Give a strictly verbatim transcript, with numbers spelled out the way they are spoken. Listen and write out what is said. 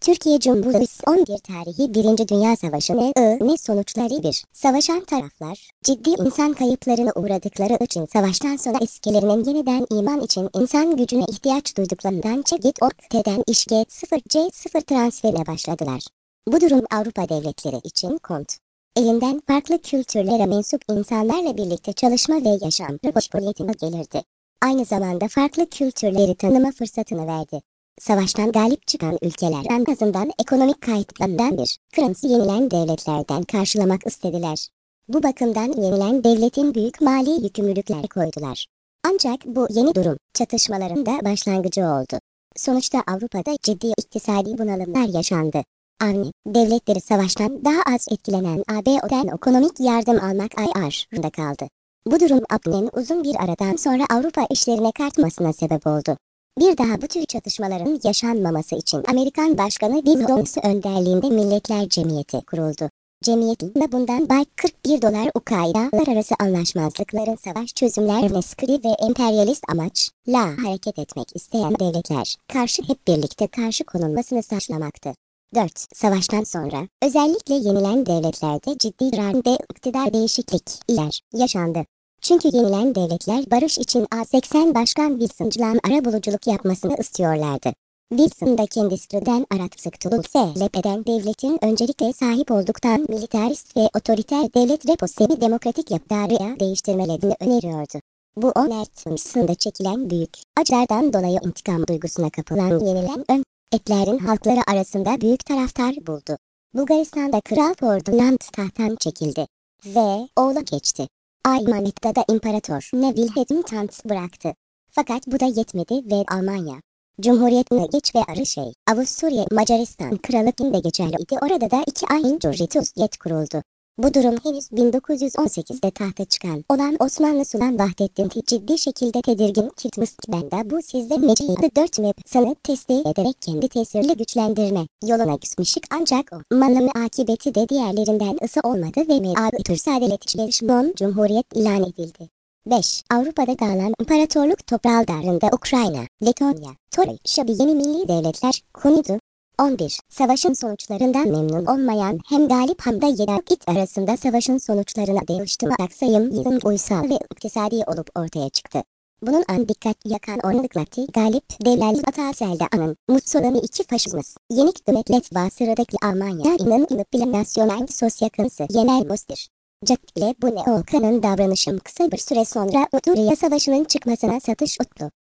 Türkiye Cumhuriyeti on bir tarihi Birinci Dünya Savaşı ne, ne sonuçları bir. Savaşan taraflar, ciddi insan kayıplarına uğradıkları için savaştan sonra eskilerinin yeniden iman için insan gücüne ihtiyaç duyduklarından çekit ortadan işge sıfır C sıfır transferine başladılar. Bu durum Avrupa devletleri için kont. Elinden farklı kültürlere mensup insanlarla birlikte çalışma ve yaşam başvuriyetine gelirdi. Aynı zamanda farklı kültürleri tanıma fırsatını verdi. Savaştan galip çıkan ülkeler en azından ekonomik kayıplarından bir kırıntısı yenilen devletlerden karşılamak istediler. Bu bakımdan yenilen devletin büyük mali yükümlülükler koydular. Ancak bu yeni durum çatışmaların da başlangıcı oldu. Sonuçta Avrupa'da ciddi iktisadi bunalımlar yaşandı. Avni devletleri savaştan daha az etkilenen A B O'dan ekonomik yardım almak ayarında kaldı. Bu durum Avni'nin uzun bir aradan sonra Avrupa işlerine kartmasına sebep oldu. Bir daha bu tür çatışmaların yaşanmaması için Amerikan Başkanı Bill Clinton önderliğinde Milletler Cemiyeti kuruldu. Cemiyetin de bundan bay kırk bir dolar Ukraynalar arası anlaşmazlıkların savaş çözümler neskri ve emperyalist amaçla hareket etmek isteyen devletler karşı hep birlikte karşı konulmasını sağlamaktı. dört. Savaştan sonra özellikle yenilen devletlerde ciddi rande iktidar değişiklikler yaşandı. Çünkü yenilen devletler barış için A seksen Başkan Wilson'la arabuluculuk yapmasını istiyorlardı. Wilson da kendisinden arat sık talep eden devletin öncelikle sahip olduktan militarist ve otoriter devlet repo semi-demokratik yapıya değiştirmelerini öneriyordu. Bu on Wilson'da çekilen büyük acılardan dolayı intikam duygusuna kapılan yenilen ön etlerin halkları arasında büyük taraftar buldu. Bulgaristan'da Kral Ferdinand tahttan çekildi ve oğlu geçti. Aymanet'te da İmparator Neville Hedimt bıraktı. Fakat bu da yetmedi ve Almanya Cumhuriyet'ine geç ve arı şey Avusturya Macaristan Krallık'ın da geçerliydi. Orada da iki ayın Cumhuriyet kuruldu. Bu durum henüz bin dokuz yüz on sekizde tahta çıkan olan Osmanlı Sultan Vahdettin ciddi şekilde tedirgin tutmuşken de bu sizde meclisi dört mep sanı testi ederek kendi tesirli güçlendirme yoluna gitmişik ancak o malımı akıbeti de diğerlerinden ısı olmadı ve me'abıtır sadeleşmiş Cumhuriyet ilan edildi. beş. Avrupa'da dağılan imparatorluk toprağlarında Ukrayna, Letonya, Tori, Şabi yeni milli devletler kuruldu. on bir. Savaşın sonuçlarından memnun olmayan hem galip hem de yedakit arasında savaşın sonuçlarına değiştirme aksayım yılın uysal ve iktisadi olup ortaya çıktı. Bunun an dikkat yakan ornalıklatı galip devlerli ataselde anın Mussolini iki faşizmus yenik devlet basıradaki Almanya'nın inasyonel sosyakınsı yener bostur. Jack ile bu ne Okan'ın davranışım kısa bir süre sonra Udurya Savaşı'nın çıkmasına satış utlu.